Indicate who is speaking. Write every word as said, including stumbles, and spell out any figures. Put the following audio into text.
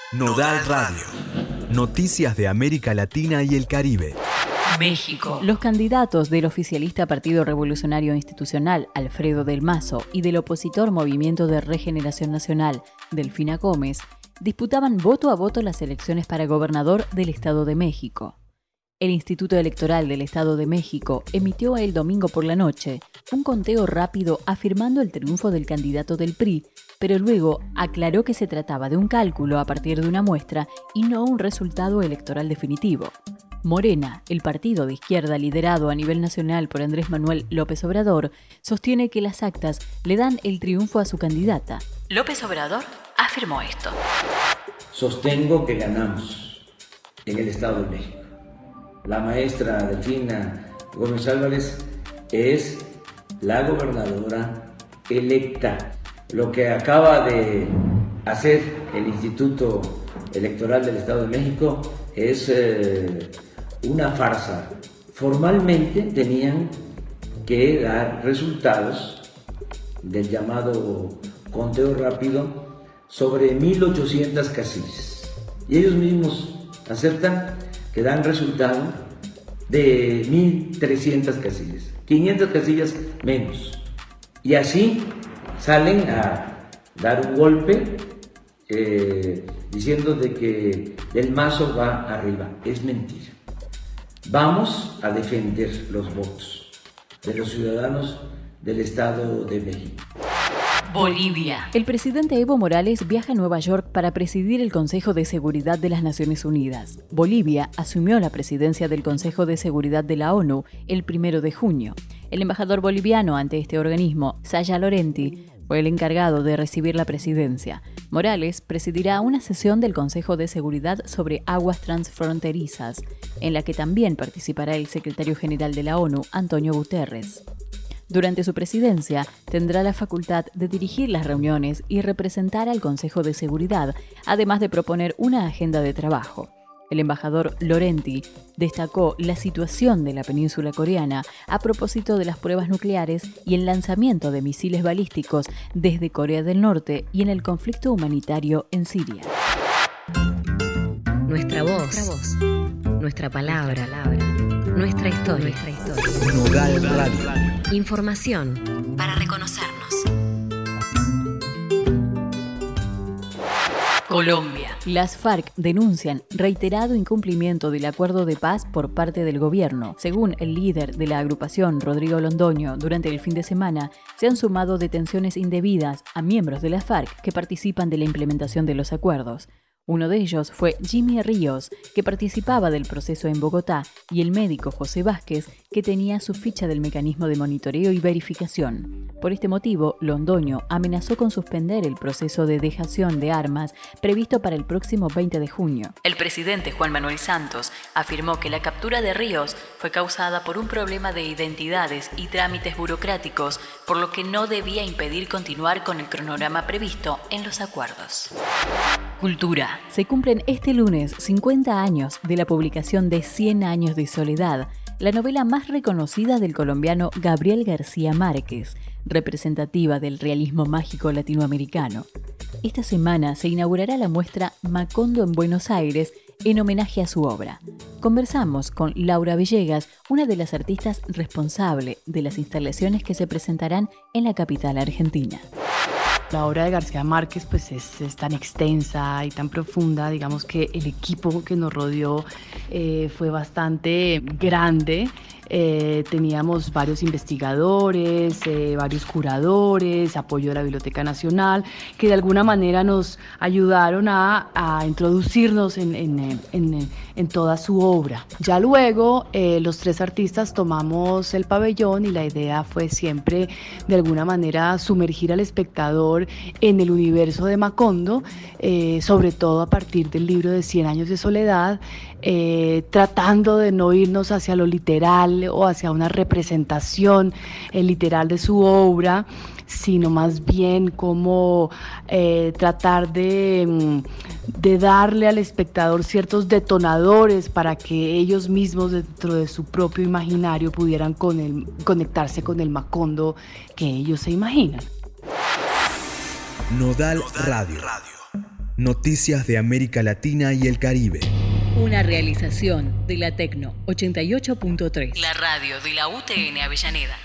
Speaker 1: Nodal Radio. Noticias de América Latina y el Caribe.
Speaker 2: México.
Speaker 3: Los candidatos del oficialista Partido Revolucionario Institucional, Alfredo del Mazo, y del opositor Movimiento de Regeneración Nacional, Delfina Gómez, disputaban voto a voto las elecciones para gobernador del Estado de México. El Instituto Electoral del Estado de México emitió el domingo por la noche un conteo rápido afirmando el triunfo del candidato del P R I, pero luego aclaró que se trataba de un cálculo a partir de una muestra y no un resultado electoral definitivo. Morena, el partido de izquierda liderado a nivel nacional por Andrés Manuel López Obrador, sostiene que las actas le dan el triunfo a su candidata. López Obrador afirmó esto.
Speaker 4: Sostengo que ganamos en el Estado de México. La maestra Delfina Gómez Álvarez es la gobernadora electa. Lo que acaba de hacer el Instituto Electoral del Estado de México es eh, una farsa. Formalmente tenían que dar resultados del llamado conteo rápido sobre mil ochocientas casillas. Y ellos mismos aceptan que dan resultado de mil trescientas casillas, quinientas casillas menos. Y así salen a dar un golpe eh, diciendo de que el Mazo va arriba. Es mentira. Vamos a defender los votos de los ciudadanos del Estado de México.
Speaker 3: Bolivia. El presidente Evo Morales viaja a Nueva York para presidir el Consejo de Seguridad de las Naciones Unidas. Bolivia asumió la presidencia del Consejo de Seguridad de la ONU el primero de junio. El embajador boliviano ante este organismo, Saya Lorenti, fue el encargado de recibir la presidencia. Morales presidirá una sesión del Consejo de Seguridad sobre aguas transfronterizas, en la que también participará el secretario general de la ONU, Antonio Guterres. Durante su presidencia, tendrá la facultad de dirigir las reuniones y representar al Consejo de Seguridad, además de proponer una agenda de trabajo. El embajador Lorenti destacó la situación de la península coreana a propósito de las pruebas nucleares y el lanzamiento de misiles balísticos desde Corea del Norte y en el conflicto humanitario en Siria.
Speaker 2: Nuestra voz, nuestra, voz, nuestra palabra, palabra, nuestra historia, nuestra historia.
Speaker 1: Nodal Radio.
Speaker 2: Información para reconocernos.
Speaker 3: Colombia. Las FARC denuncian reiterado incumplimiento del acuerdo de paz por parte del gobierno. Según el líder de la agrupación, Rodrigo Londoño, durante el fin de semana se han sumado detenciones indebidas a miembros de las FARC que participan de la implementación de los acuerdos. Uno de ellos fue Jimmy Ríos, que participaba del proceso en Bogotá, y el médico José Vázquez, que tenía su ficha del mecanismo de monitoreo y verificación. Por este motivo, Londoño amenazó con suspender el proceso de dejación de armas previsto para el próximo veinte de junio. El presidente Juan Manuel Santos afirmó que la captura de Ríos fue causada por un problema de identidades y trámites burocráticos, por lo que no debía impedir continuar con el cronograma previsto en los acuerdos. Cultura. Se cumplen este lunes cincuenta años de la publicación de Cien años de soledad, la novela más reconocida del colombiano Gabriel García Márquez, representativa del realismo mágico latinoamericano. Esta semana se inaugurará la muestra Macondo en Buenos Aires en homenaje a su obra. Conversamos con Laura Villegas, una de las artistas responsable de las instalaciones que se presentarán en la capital argentina.
Speaker 5: La obra de García Márquez pues es, es tan extensa y tan profunda, digamos que el equipo que nos rodeó eh, fue bastante grande. Eh, teníamos varios investigadores, eh, varios curadores, apoyo de la Biblioteca Nacional, que de alguna manera nos ayudaron a, a introducirnos en, en, en, en toda su obra. Ya luego eh, los tres artistas tomamos el pabellón y la idea fue siempre de alguna manera sumergir al espectador en el universo de Macondo, eh, sobre todo a partir del libro de Cien años de soledad, eh, tratando de no irnos hacia lo literal o hacia una representación eh, literal de su obra, sino más bien como eh, tratar de, de darle al espectador ciertos detonadores para que ellos mismos dentro de su propio imaginario pudieran con el, conectarse con el Macondo que ellos se imaginan.
Speaker 1: Nodal Radio. Noticias de América Latina y el Caribe.
Speaker 3: Una realización de la Tecno ochenta y ocho punto tres. La radio de la U T N Avellaneda.